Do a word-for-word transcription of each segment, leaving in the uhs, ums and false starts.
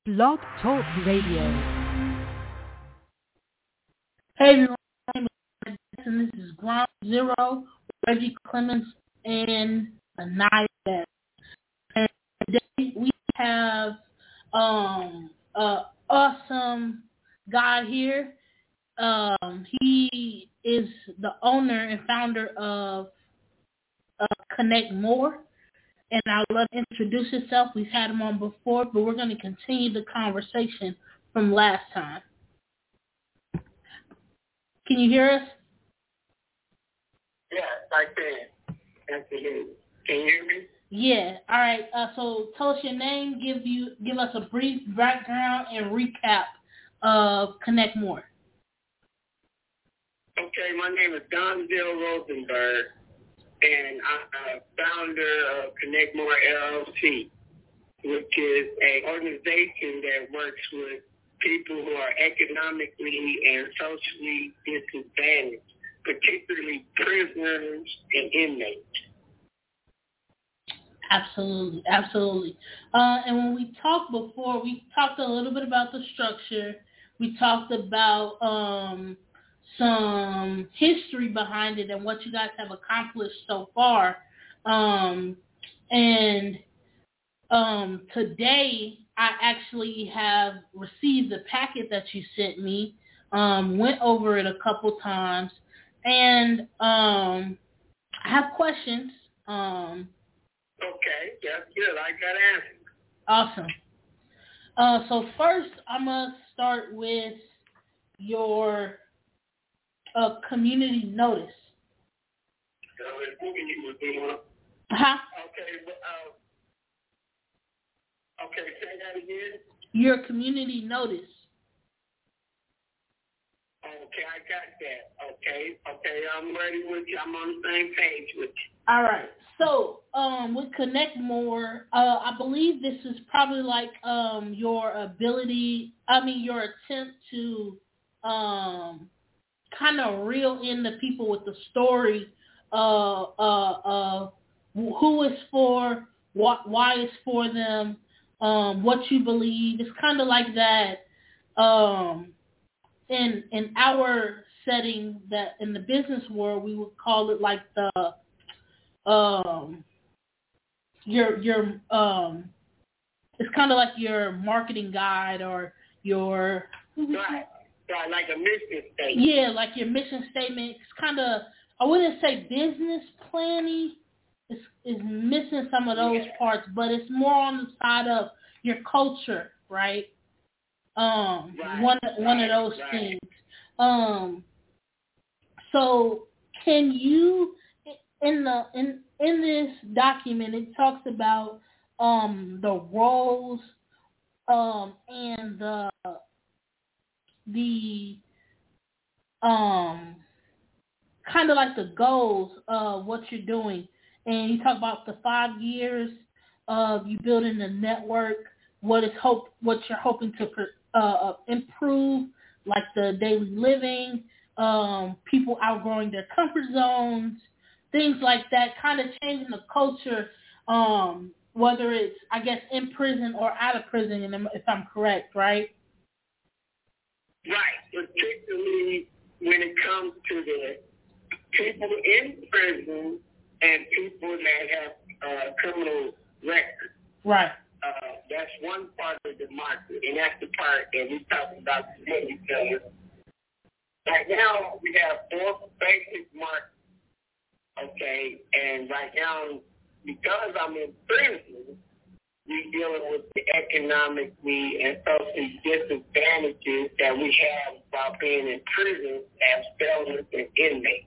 Blog Talk Radio. Hey everyone, my name is and this is Ground Zero, Reggie Clemens, and Anaya Beth. And today we have um a awesome guy here. Um, he is the owner and founder of uh, Connect More, and I'd love to introduce himself. We've had him on before, but we're going to continue the conversation from last time. Can you hear us? Yes, I can. Absolutely. Can you hear me? Yeah. All right. Uh, so tell us your name. Give you give us a brief background and recap of Connect More. Okay, my name is Donzel Rosenberg, and I'm a founder of Connect More L L C, which is an organization that works with people who are economically and socially disadvantaged, particularly prisoners and inmates. Absolutely, absolutely. Uh, and when we talked before, we talked a little bit about the structure. We talked about um, some history behind it and what you guys have accomplished so far. Um, and um, today, I actually have received the packet that you sent me, um, went over it a couple times, and um, I have questions. Um, okay, that's good. I got answers. Awesome. Uh, so first, I'm going to start with your uh, community notice. Huh? Okay, uh, okay, say that again. Your community notice. Okay, I got that. Okay, okay, I'm ready with you. I'm on the same page with you. All right. So, um, with Connect More, uh, I believe this is probably like um, your ability, I mean, your attempt to um, kind of reel in the people with the story uh, uh, uh, who it's for, what, why it's for them, um, what you believe. It's kind of like that um, in in our setting that in the business world, we would call it like the um your your um it's kind of like your marketing guide or your right, right, like a mission statement. Yeah, like your mission statement. It's kind of, I wouldn't say business planning. It's is missing some of those yeah. parts, but it's more on the side of your culture, right? Um, right, one right, one of those right. things. Um, so can you in the in in this document it talks about um the roles um and the the um kind of like the goals of what you're doing, and you talk about the five years of you building the network, what is hope what you're hoping to uh, improve, like the daily living, um people outgrowing their comfort zones, things like that, kind of changing the culture, um, whether it's, I guess, in prison or out of prison, if I'm correct, right? Right, particularly when it comes to the people in prison and people that have uh, criminal records. Right. Uh, that's one part of the market, and that's the part that we talk about today because right now we have four basic markets. Okay, and right now, because I'm in prison, we're dealing with the economically and social disadvantages that we have while being in prison as felons and inmates.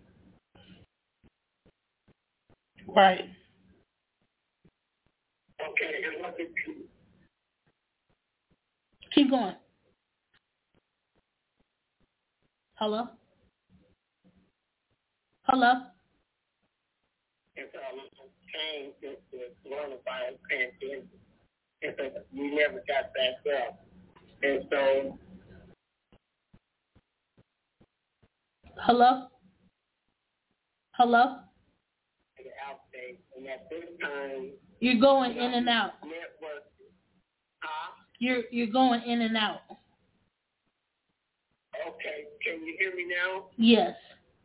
Right. Okay, and what did you... Keep going. Hello? Hello? It's um, changed since the coronavirus pandemic. It's we never got back up. And so... Hello? Hello? Outstate, and at this time... You're going you know, in and out. Network. Huh? You're you're going in and out. Okay, can you hear me now? Yes.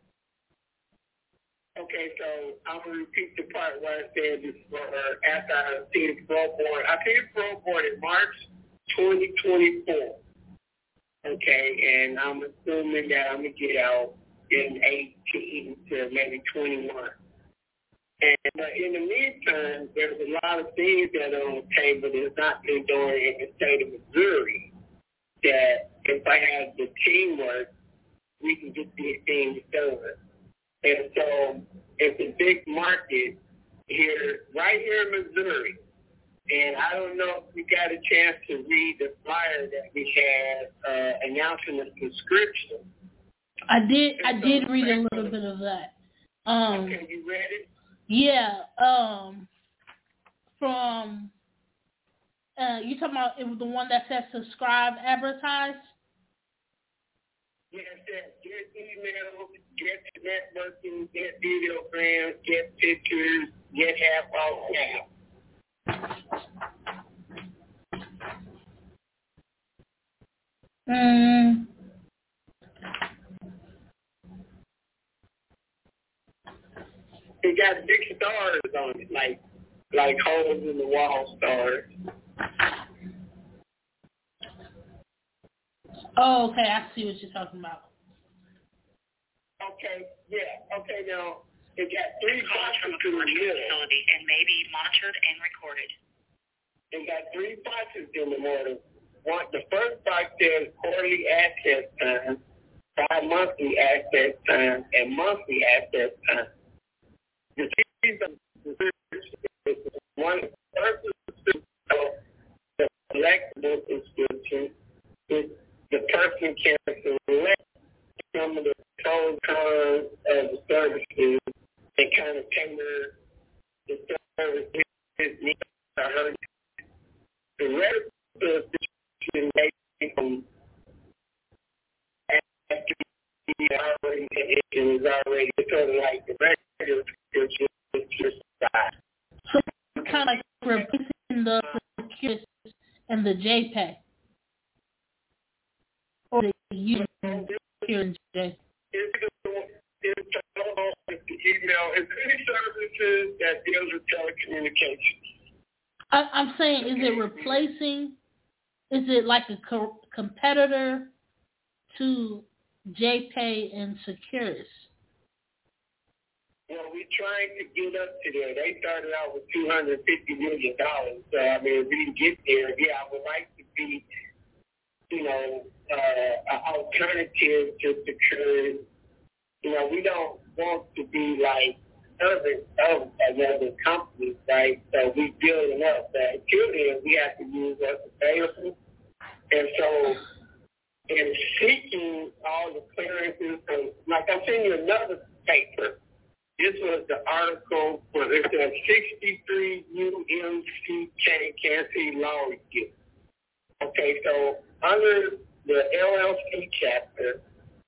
Okay, so I'm going to repeat the part where I said this for after I see the parole board. I see the parole board in March twenty twenty-four. Okay, and I'm assuming that I'm going to get out in eighteen to maybe twenty-one. And uh, in the meantime, there's a lot of things that are on the table that's not been done in the state of Missouri that if I have the teamwork, we can get these things done. And so it's a big market here, right here in Missouri. And I don't know if you got a chance to read the flyer that we had uh, announcing the subscription. I did. I did read a little bit of that. Um, okay, you read it? Yeah. Um, from uh, you talking about it was the one that says subscribe, advertise. Yes, yes. Get emails, get networking, get videograms, get pictures, get half off now. Mm. It got big stars on it, like like holes in the wall stars. Oh, okay. I see what you're talking about. Okay, yeah. Okay, now it got three boxes to the middle facility and may be monitored and recorded. It got three boxes in the middle. One, the first box says quarterly access time, bi-monthly access time, and monthly access time. The these are one first subscription, the selectable subscription, is the person can select some of the pros cons of the services and kind of tailor the services needs to her. The rest of the subscription may be from after the already is already sort of like the regular subscription is just side. So it's kind of like replacing the Securus and the JPEG. Or the U and J. It's the email. It's any services that deals with telecommunications. I, I'm saying, is it replacing? Is it like a co- competitor to JPay and Securus? Well, we're trying to get up to there. They started out with two hundred fifty million dollars. So, I mean, if we can get there, yeah, I would like to be, you know, uh, an alternative to Securus. You know, we don't want to be like other of another company, right? So we building up that. Until then, we have to use what's available. And so, in seeking all the clearances, and like I'm sending you another paper. This was the article for it said sixty-three U M C K Kansas City Law Review. Okay, so under the L L C chapter,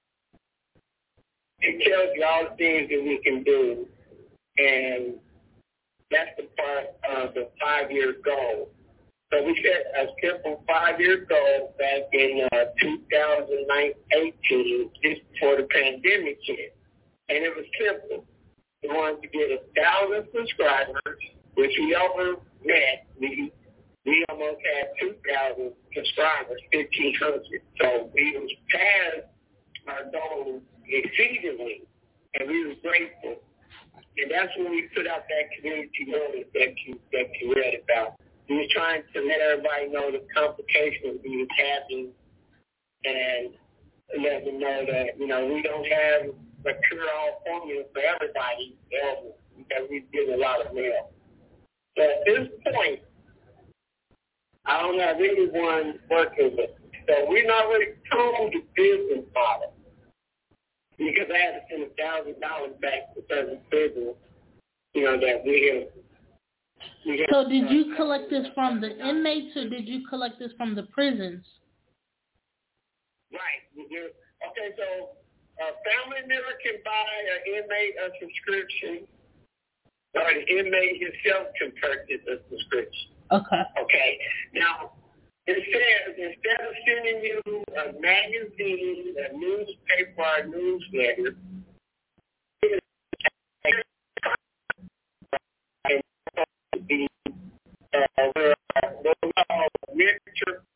it tells you all the things that we can do, and that's the part of the five-year goal. So we set a simple five-year goal back in uh, two thousand eighteen, just before the pandemic hit, and it was simple. We wanted to get a thousand subscribers, which we over met. We we almost had two thousand subscribers, fifteen hundred. So we was past our goal exceedingly, and we were grateful. And that's when we put out that community notice that you that you read about. We were trying to let everybody know the complications we was having, and let them know that you know we don't have a cure-all formula for everybody else, because we get a lot of mail. So at this point, I don't have anyone working with me. So we're not really told the business model, because I had to send a thousand dollars back to certain business, you know, that we have. We have so did you collect this from the inmates, or did you collect this from the prisons? Right. Okay, so a family member can buy an inmate a subscription, or the inmate himself can purchase a subscription. Okay. Okay. Now, it says instead of sending you a magazine, a newspaper, or a newsletter, it's to be uh, where literature,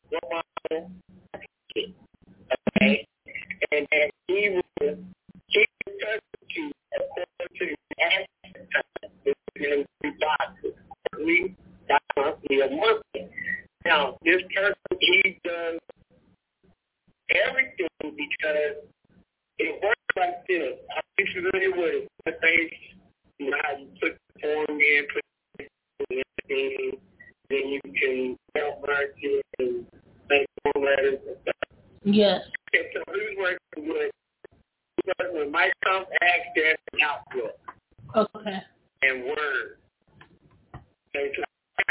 okay, and that he will keep in touch with you according to the action time within three boxes, weekly, monthly, or monthly. Now, this person, he does everything because it works like this. I'm familiar with it. The base, you know how you put the form in, put everything, then you can help merge it and make form letters and stuff. Yes. Okay, so who's working with, he's working with Microsoft Access and Outlook. Okay. And Word. Okay, so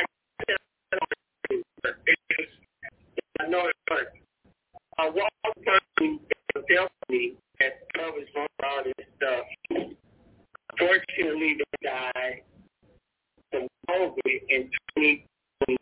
I know it works. Uh, one person tells me that covers most of all this stuff. Fortunately, they died from COVID in twenty twenty.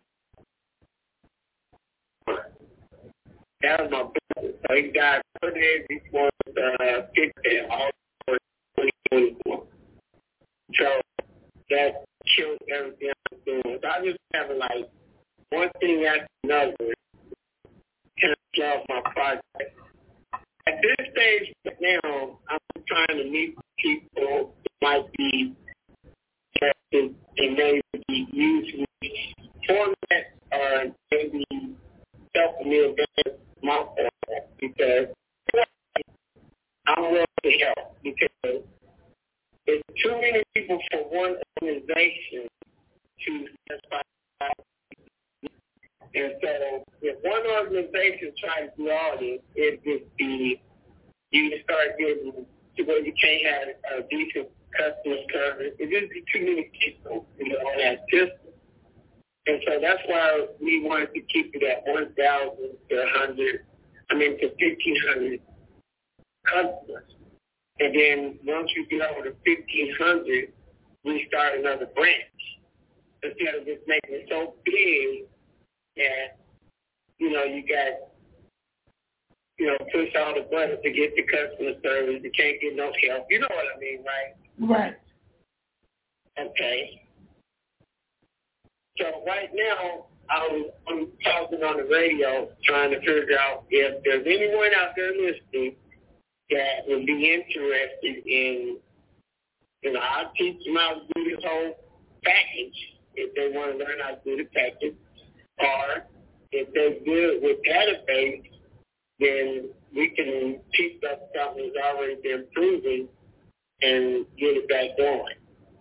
That was my brother. So he died four days before the fifth of August twenty twenty-four. So that killed everything I was doing. So I just have like one thing after another. Kind of love my project. At this stage now, I'm trying to meet people who might be interested in maybe using format or maybe helping me advance my format because I'm willing to help because it's too many people for one organization to satisfy. And so if one organization tries to do all this, it would be you start getting to where you can't have a decent customer service. It just be too many people, you know, on that system. And so that's why we wanted to keep it at one thousand to one hundred, I mean to fifteen hundred customers. And then once you get over to fifteen hundred, we start another branch. Instead of just making it so big that, you know, you got, you know, push all the buttons to get the customer service. You can't get no help. You know what I mean, right? Right. Okay. So right now, I'm, I'm talking on the radio trying to figure out if there's anyone out there listening that would be interested in, you know, I'll teach them how to do this whole package if they want to learn how to do the package. Or if they're good with database, then we can pick up something that's already been proven and get it back going.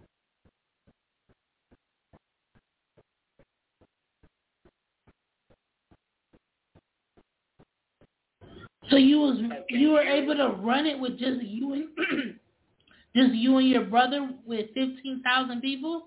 So you was okay. You were able to run it with just you and just you and your brother with fifteen thousand people?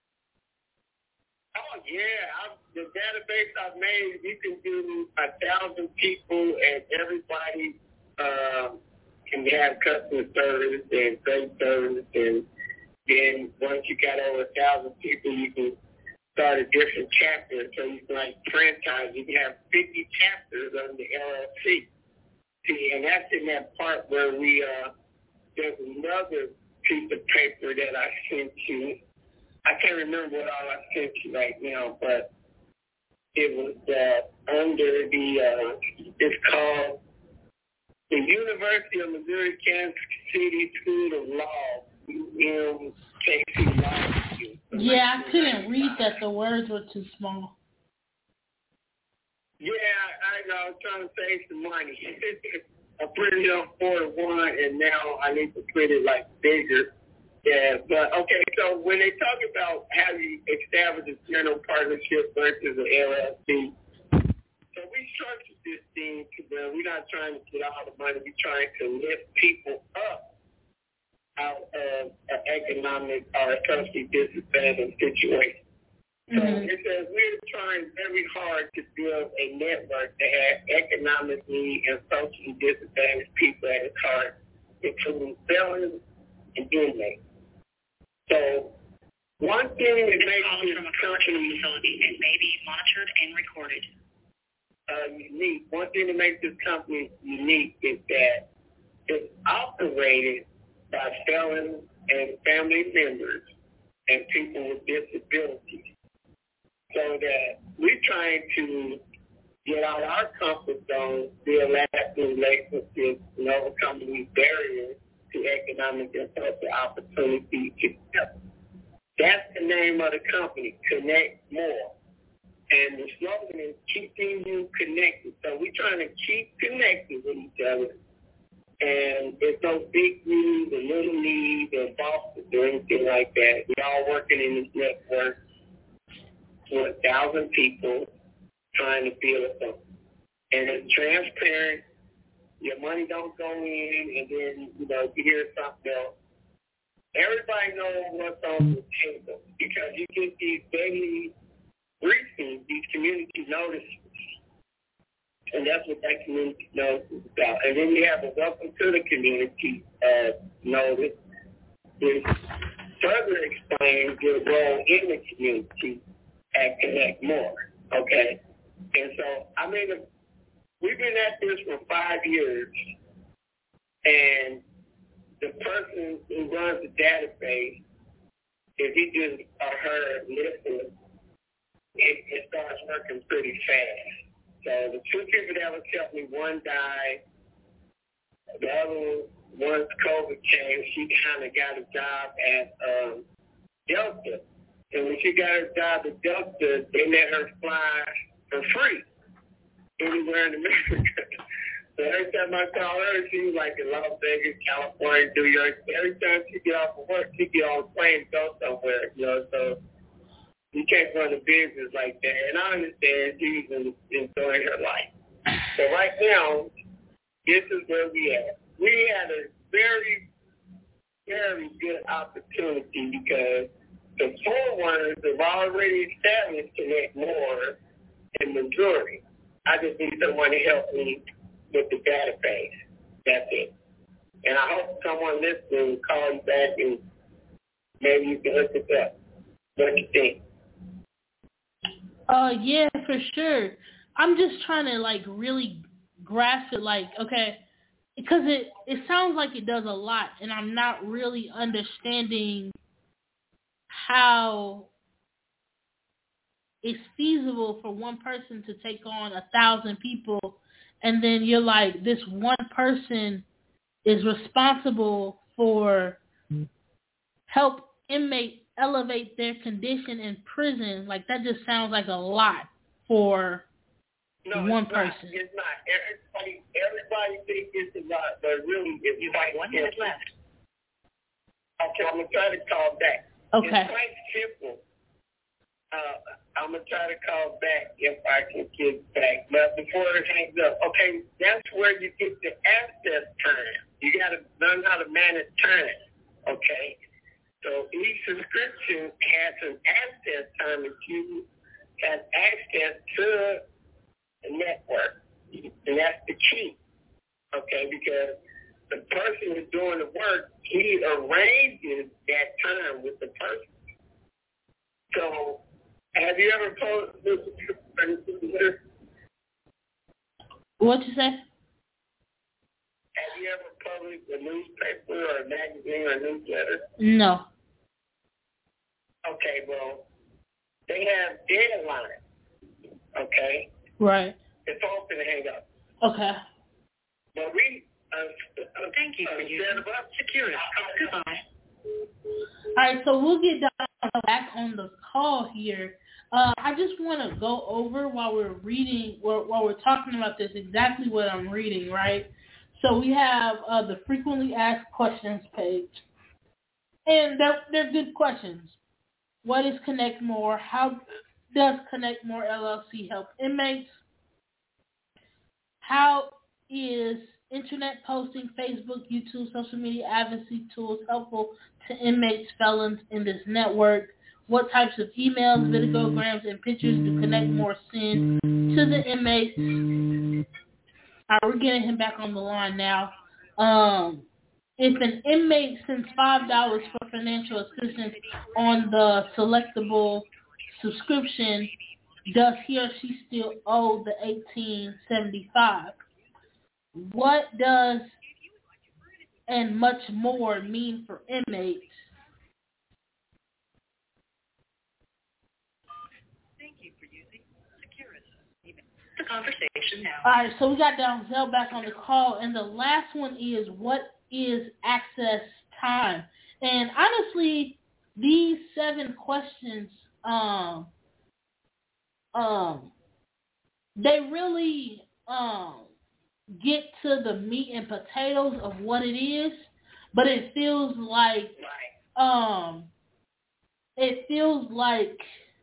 Oh yeah, I, the database I've made, you can do a thousand people and everybody uh, can have customer service and great service, and then once you got over a thousand people, you can start a different chapter. So you can like franchise. You can have fifty chapters under the L L C. See, and that's in that part where we uh, there's another piece of paper that I sent you. I can't remember what all I sent you right now, but it was uh, under the, uh, it's called the University of Missouri Kansas City School of Law, U M K C Law School. Yeah, I couldn't read that. The words were too small. Yeah, I know. I was trying to save some money. I printed it on four to one, and now I need to print it like bigger. Yeah, but okay, so when they talk about how you establish a general partnership versus an L L C, so we structured this thing to where we're not trying to get all the money, we're trying to lift people up out of an economic or socially disadvantaged situation. So mm-hmm. It says we're trying very hard to build a network that has economically and socially disadvantaged people at its heart, including felons and inmates. So one thing that makes this call is from a correctional facility and may be monitored and recorded. uh, unique. One thing that makes this company unique is that it's operated by felons and family members and people with disabilities. So that we're trying to get out our comfort zone, build lasting relationships, and overcome these barriers to economic and social opportunity to help. That's the name of the company, Connect More. And the slogan is keeping you connected. So we're trying to keep connected with each other. And there's no big needs or little needs or bosses or anything like that. We're all working in this network with a thousand people trying to build something. And it's transparent. Your money don't go in, and then, you know, you hear something else. Everybody knows what's on the table because you get these daily briefings, these community notices, and that's what that community notice is about. And then you have a welcome to the community uh, notice, which further explains your role in the community at Connect More, okay? And so, I mean, we've been at this for five years, and the person who runs the database, if he just or her listen, it, it starts working pretty fast. So the two people that was helping me, one died. The other one, once COVID came, she kind of got a job at um, Delta. And when she got her job at Delta, they let her fly for free anywhere in America. So every time I call her, she was like in Las Vegas, California, New York. Every time she get off of work, she get on a plane and go somewhere, you know. So you can't run a business like that. And I understand she's enjoying her life. So right now, this is where we at. We had a very, very good opportunity because the forerunners have already established Connect More in Missouri. I just need someone to help me with the database. That's it. And I hope someone listening will call you back and maybe you can look it up. What do you think? Uh, yeah, for sure. I'm just trying to, like, really grasp it, like, okay, because it, it sounds like it does a lot, and I'm not really understanding how it's feasible for one person to take on a thousand people, and then you're like, this one person is responsible for help inmates elevate their condition in prison. Like, that just sounds like a lot for no, one it's person. Not. It's not. Everybody, everybody thinks it's a lot, but really, if you have one minute left. Okay, I'm gonna try to call back. Okay. It's quite simple. Uh, I'm gonna try to call back if I can get back. But before it hangs up, okay, that's where you get the access time. You gotta learn how to manage time. Okay. So each subscription has an access time that you have access to the network. And that's the key, okay, because the person who's doing the work, he arranges that time with the person. So have you ever posted this? What'd you say? Have you ever published a newspaper or a magazine or a newsletter? No. Okay, well, they have deadlines, okay? Right. It's open to hang up. Okay. But we, uh, uh, Thank you for uh, using security. Goodbye. All right, so we'll get back on the call here. Uh, I just want to go over while we're reading, while, while we're talking about this, exactly what I'm reading, right? So we have uh, the frequently asked questions page, and they're, they're good questions. What is Connect More? How does Connect More L L C help inmates? How is internet posting, Facebook, YouTube, social media advocacy tools helpful to inmates, felons in this network? What types of emails, videograms, and pictures do Connect More send to the inmates? All right, we're getting him back on the line now. Um, if an inmate sends five dollars for financial assistance on the selectable subscription, does he or she still owe the eighteen seventy-five? What does and much more mean for inmates? Thank you for using Securus. The conversation now. All right, so we got Denzel back on the call, and the last one is, what is access time? And honestly, these seven questions, um, um, they really um get to the meat and potatoes of what it is, but it feels like um, it feels like,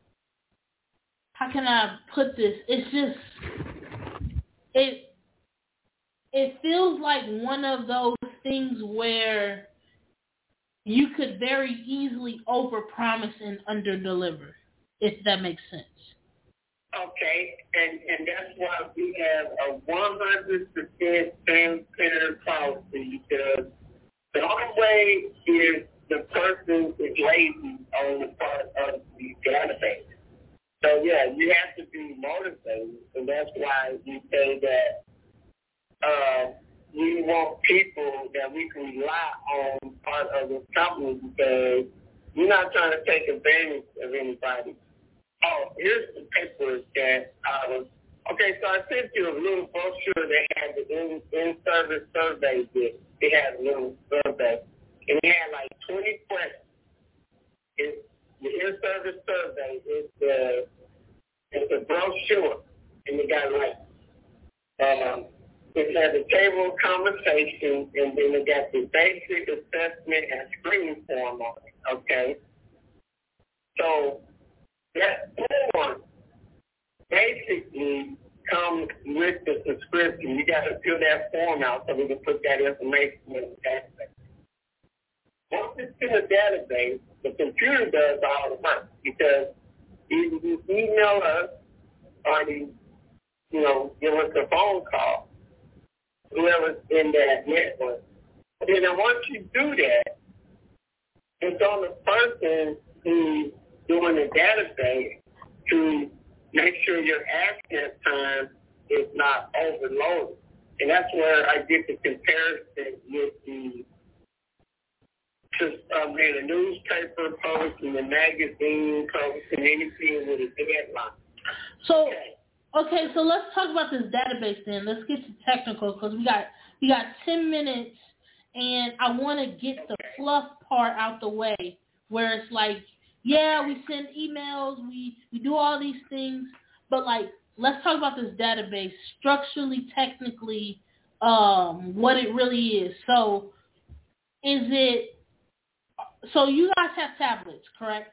how can I put this? It's just it it feels like one of those things where you could very easily overpromise and underdeliver, if that makes sense. Okay, and, and that's why we have a one hundred percent transparent policy, because the only way is the person is lazy on the part of the database. So, yeah, you have to be motivated, and that's why we say that uh, we want people that we can rely on part of the company, because we're not trying to take advantage of anybody. Oh, here's the paper that I was, okay, so I sent you a little brochure that had the in, in-service survey that it had a little survey, and it had like twenty questions. It's, the in-service survey is the, it's a brochure, and it got like, um, it had the table of conversation, and then it got the basic assessment and screening form on it, okay? So, that form basically comes with the subscription. You got to fill that form out so we can put that information in the database. Once it's in the database, the computer does all the work, because either you email us or you, you know, give us a phone call, whoever's in that network. And then once you do that, it's on the person who's doing the database to make sure your access time is not overloaded. And that's where I get the comparison with the just um, the newspaper post and the magazine post and anything with a deadline. So, okay, so let's talk about this database then. Let's get to technical, because we got we got ten minutes, and I want to get the fluff part out the way, where it's like, yeah, we send emails, we, we do all these things, but like, let's talk about this database structurally, technically, um, what it really is. So, is it, so you guys have tablets, correct?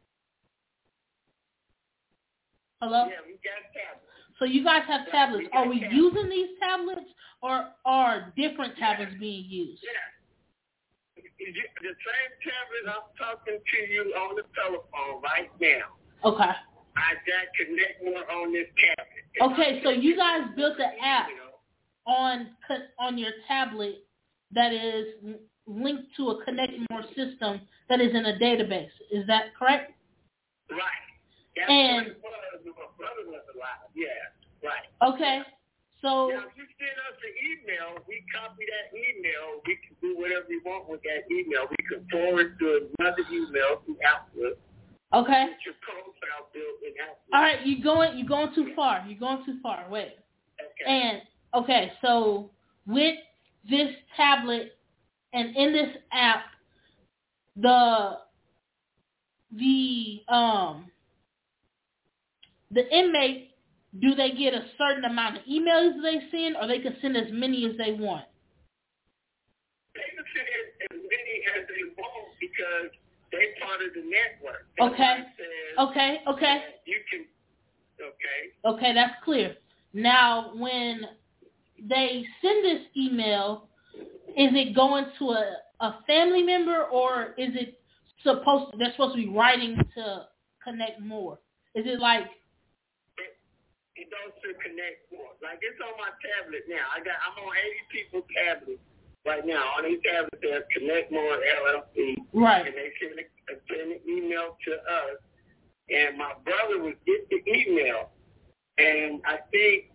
Hello? Yeah, we got tablets. So you guys have tablets. Are we using these tablets, or are different tablets being used? Yeah. The same tablet I'm talking to you on the telephone right now. Okay. I got Connect More on this tablet. Okay, so you guys built an app on on your tablet that is linked to a Connect More system that is in a database. Is that correct? Right. That's and what it was. My brother was alive. Yeah, right. Okay. So now, if you send us an email, we copy that email. We can do whatever we want with that email. We can forward to another email through Outlook. Okay. Get your profile built in Outlook. All right, you going you going too far. You're going too far. Wait. Okay. And okay, so with this tablet and in this app, the the um the inmate, do they get a certain amount of emails they send, or they can send as many as they want? They can send as many as they want, because they're part of the network. That's Okay. Says, okay. Okay. You can. Okay. Okay, that's clear. Now, when they send this email, is it going to a, a family member, or is it supposed to, they're supposed to be writing to Connect More? Is it like, It goes to Connect More. Like, it's on my tablet now. I got, I'm on eighty people's tablets right now. On these tablets, there's Connect More L L C. Right. And they send, a, send an email to us, and my brother would get the email, and I think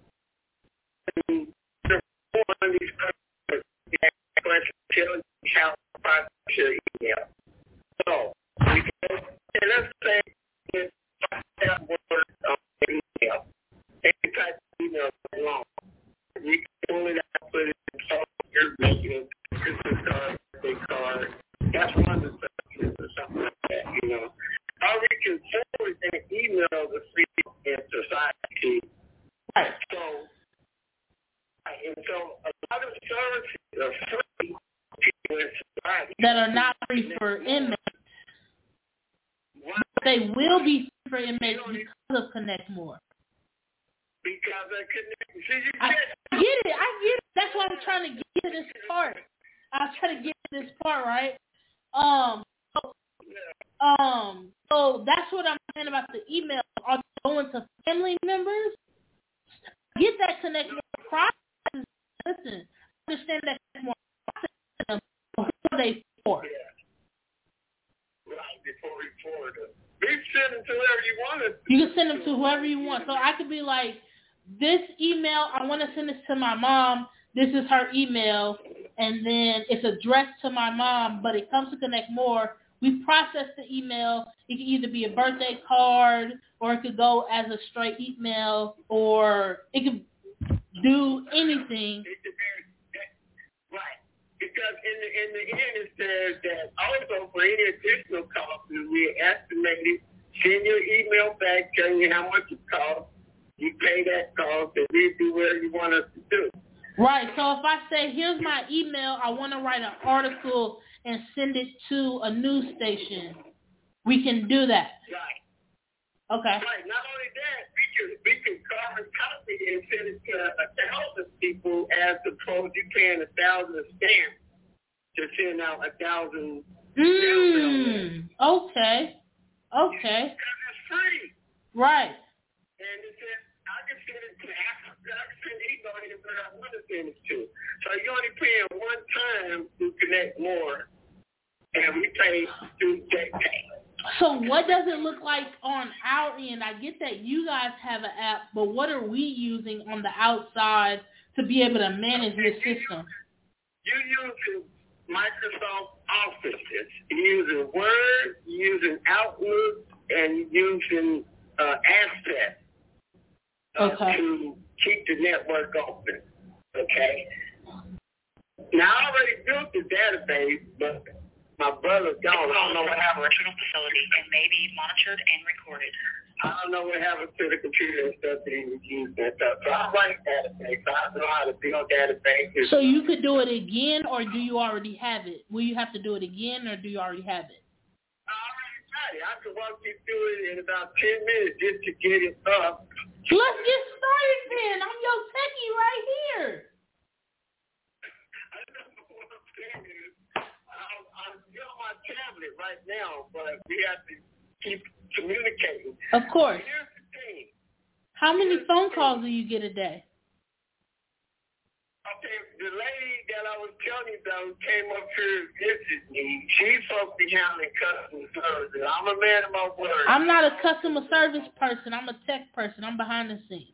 one of these questions telling you how to process your email. So, because, and let's say it's that word on the email. Any type of email is long. You can pull it out, put it in soldier, make it a Christmas card, birthday card. That's one of the subjects or something like that, you know. Or we can forward an email to free in society. Right. So, and so a lot of services are free in society. That are not free for inmates. But they will be free for inmates because of Connect More. Because I couldn't see you. I get it. I get it. That's why I'm trying to get to this part. I was trying to get to this part, right? Um, so, um, so that's what I'm saying about the email. Are they going to family members? Get that Connect More process. Listen, understand that Connect More process. Who are they for? Yeah. Right, before we forward them. We send them to whoever you want it. You can send them to whoever you want. So I could be like, this email, I want to send this to my mom. This is her email. And then it's addressed to my mom, but it comes to Connect More. We process the email. It can either be a birthday card, or it could go as a straight email, or it could do anything. Right. Because in the, in the end, it says that also for any additional costs, we estimated, send your email back telling you how much it costs. You pay that cost, and we do whatever you want us to do. Right. So if I say, here's my email, I want to write an article and send it to a news station, we can do that. Right. Okay. Right. Not only that, we can we can carbon copy and send it to a thousand people as opposed to paying a thousand stamps to send out a thousand. Mm. Okay. Okay. Because it's free. Right. And it says I can send it to Africa. I can send anybody that I want to send it to. So you're only paying one time to Connect More, and we pay through JPay. So what does it look like on our end? I get that you guys have an app, but what are we using on the outside to be able to manage this system? You're using Microsoft Office. You're using Word, you're using Outlook, and you're using uh, Access uh, okay. to keep the network open. Okay? Now, I already built the database, but my brother's gone. I don't know what happened. Correctional facility and may be monitored and recorded. I don't know what happened to the computer and stuff that he was using and stuff. So I write database. So I know how to build databases. So you could do it again, or do you already have it? Will you have to do it again, or do you already have it? I already got it. I can walk you through it in about ten minutes just to get it up. Let's get started then. I'm your techie right here. I don't know what I'm saying is, I'm, I'm on my tablet right now, but we have to keep communicating. Of course. Here's the thing. How many phone calls do you get a day? Okay, the lady that I was telling you about who came up here and visited me, she's supposed to be handling customer service. I'm a man of my word. I'm not a customer service person. I'm a tech person. I'm behind the scenes.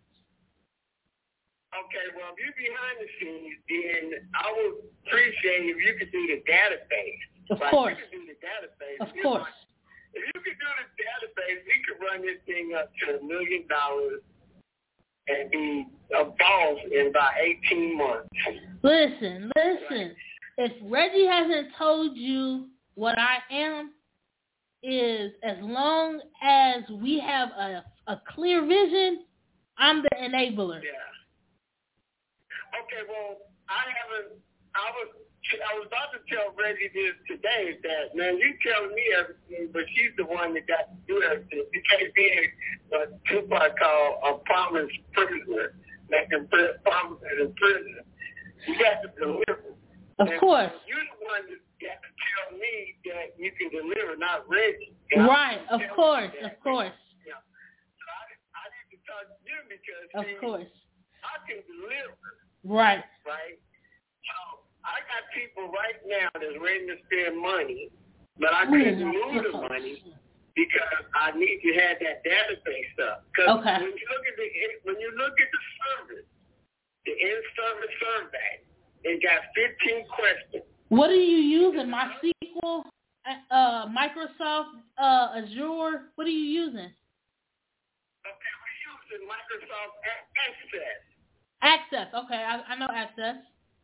Okay, well, if you're behind the scenes, then I would appreciate if you could do the database. Of like, course. You could do the database. Of course. If you could do the database, we could run this thing up to a million dollars and be a boss in about eighteen months. Listen, listen. If Reggie hasn't told you what I am, is as long as we have a, a clear vision, I'm the enabler. Yeah. Okay, well, I haven't, I was, I was about to tell Reggie this today that, man, you telling me everything, but she's the one that got to do everything. You can't be a Tupac called a promised prisoner, making promises in prison. You got to deliver. Of and course. You're the one that got to tell me that you can deliver, not Reggie. Right, of course, of course. Yeah. So I, I need to talk to you because, Of see, course. I can deliver. Right. Right? So I got people right now that's ready to spend money, but I couldn't move the money because I need to have that database stuff. Because Okay. when you look at the when you look at the service, the in-service survey, it got fifteen questions. What are you using? MySQL, uh, Microsoft, uh, Azure. What are you using? Okay, we're using Microsoft Access. Access. Okay, I, I know Access.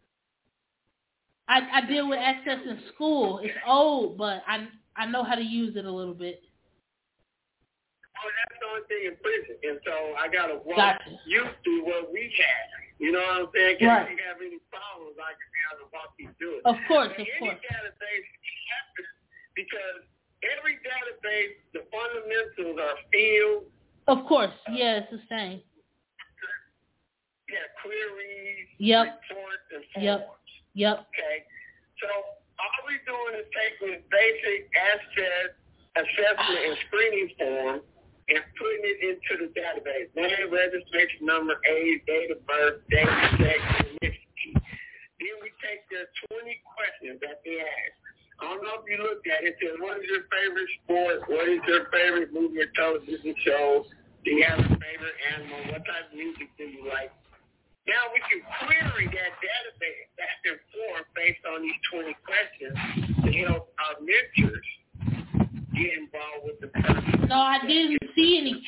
I, I deal with Access in school. It's old, but I I know how to use it a little bit. Oh, that's the only thing in prison, and so I gotta walk Gotcha. you through what we have. You know what I'm saying? Because Right. if you have any problems, I can be able to walk you through it. Of course, But of any course. database happens because every database, the fundamentals are filled. Of course. Yeah, it's the same. Yeah, queries, Yep. reports, and forms. Yep. Yep. Okay, so all we're doing is taking basic asset assessment and screening form and putting it into the database. Name, registration number, age, date of birth, date of sex, ethnicity. Then we take the twenty questions that they ask. I don't know if you looked at it. It says, what is your favorite sport? What is your favorite movie or television show? Do you have a favorite animal? What type of music do you like? Now we can query that database back and forth based on these twenty questions to help our mentors get involved with the person. No, I didn't see any.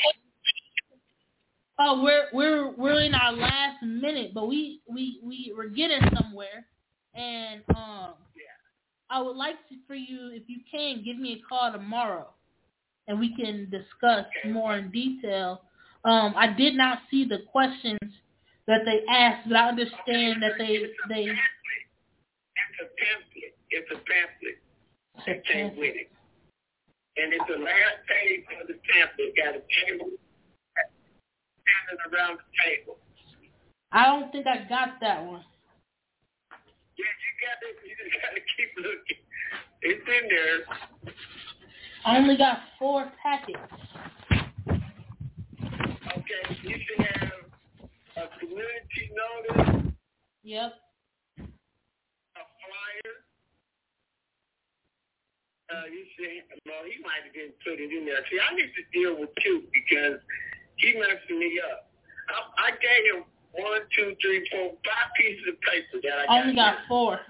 Oh, we're we're we're in our last minute, but we we we we're getting somewhere, and um, Yeah. I would like to, for you, if you can, give me a call tomorrow, and we can discuss Okay. more in detail. Um, I did not see the questions that they asked, but I understand that they It's a they. pamphlet. It's a pamphlet. It's a pamphlet that came with it. And it's the last page of the pamphlet. Got a table standing around the table. I don't think I got that one. Yeah, you got it. You just got to keep looking. It's in there. I only got four packets. Okay, you should have a community notice, Yep. a flyer. Uh, you should, well, he might have didn't put it in there. See, I need to deal with you because he messed me up. I, I gave him one, two, three, four, five pieces of paper that I got. Only got four.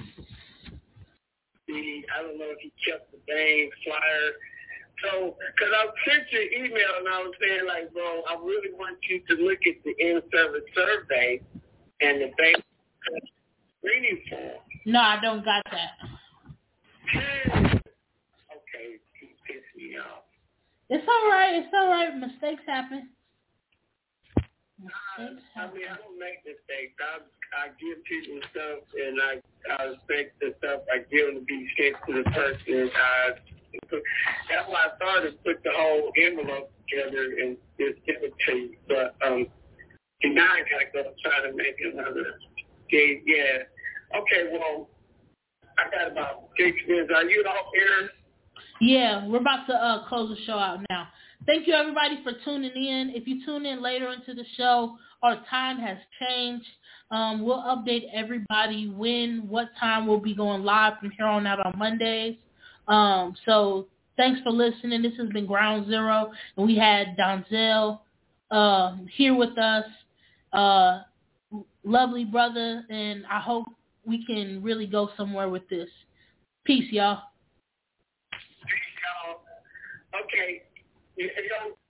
See, I don't know if he kept the dang flyer. So, because I sent you an email and I was saying, like, bro, I really want you to look at the in-service survey and the bank screening form. No, I don't got that. Okay, he pissed me off. It's all right. It's all right. Mistakes happen. Uh, Mistakes I happen. mean, I don't make mistakes. I I give people stuff, and I I respect the stuff I give them to be sent to the person. I, that's why I started to put the whole envelope together and just give it to you. But um, now I gotta go try to make another game. Yeah. Okay. Well, I got about six minutes. Are you off air? Yeah, we're about to uh, close the show out now. Thank you, everybody, for tuning in. If you tune in later into the show, our time has changed. Um, we'll update everybody when, what time we'll be going live from here on out on Mondays. Um, so thanks for listening. This has been Ground Zero, and we had Donzel uh, here with us. Uh, lovely brother, and I hope we can really go somewhere with this. Peace, y'all. Okay. You know,